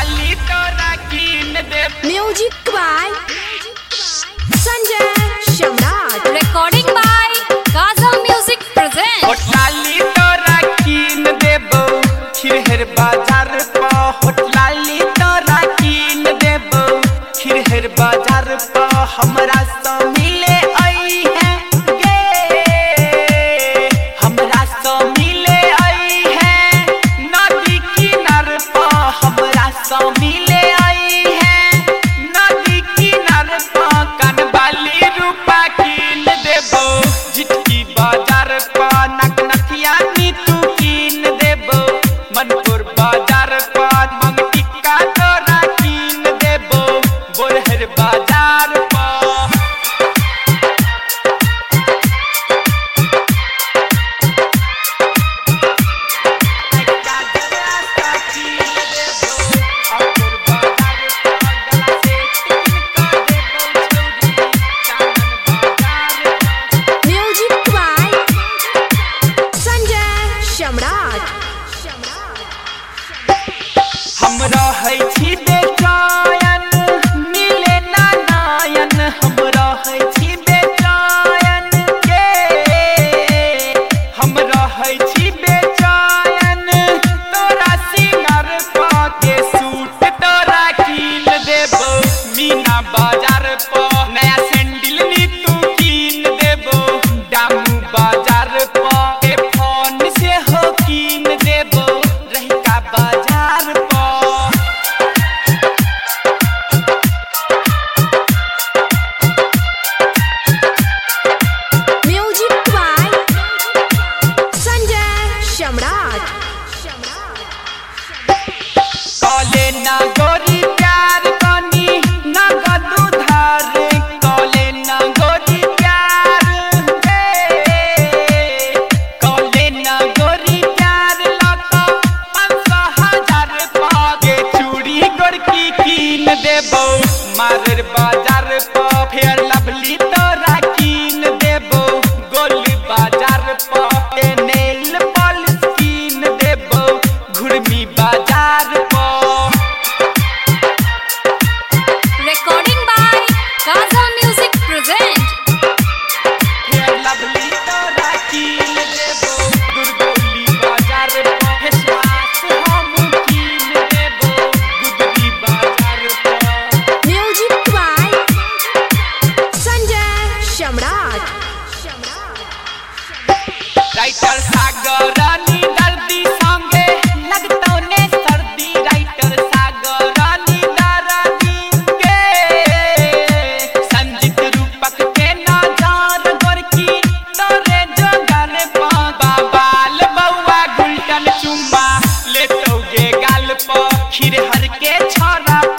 लाली तोरा कीन दे। Music by Sanjay Samrat. Recording by Kajal music present. होठ लाली तोरा कीन देबो खिरहर बाजार पा। होठ लाली तोरा कीन देबो खिरहर बाजार पा। हमरा सा मिले आई है गे, हमरा सा मिले आई है नदी किनार पा। हमरा सा मिले आई है नदी किनार पा। कानवाली रूपा कीन देबो झिटकी बाजार पा। नक नथिया नी तू कीन देबो मनपुर बाजार पा। मंग टिक्का तोरा कीन देबो बोरहर बाजार पा। Music by Sanjay Samrat. हम रहै छी बेचैन मिले ना नयन। हम रहै छी बेचैन गे, हम रहै छी बेचैन तोरा सिंगार पा के। सूट तोरा कीन देबो मीना बाजार पा। नया सैंडल नी तू कीन देबो दामू बाजार पा। ए फोन से हो कीन देबो रहिका बाजार पा। Music by Sanjay Samrat. कॉले ना गोरी प्यार कनी नगद उधार। कॉले ना गोरी प्यार कॉले ना गोरी प्यार लका 500,000 पागे। चूड़ी गोरकी कीन देबो मारर बाजार पा। फेर लवली तोरा कीन देबो गोल बाजार पा। नेल पॉलिश कीन देबो घुड़मी बाजार पा। Recording by Kajal music present. फेर लवली तोरा कीन देबो दुर्गौली बाजार पा। फेसवाश हम कीन देबो गुदरी बाजार पा। Music by Sanjay Samrat. Writer Sagarani Dardi संगे लगतौ ने सर्दी। राइटर सागरानी दर्दी के संजीत रूपक के नजार गोरकी तोरे जोगर पा। बाल बउआ गुलटन चुम्मा लेतौ गे गाल पा। खिरहर के छोरा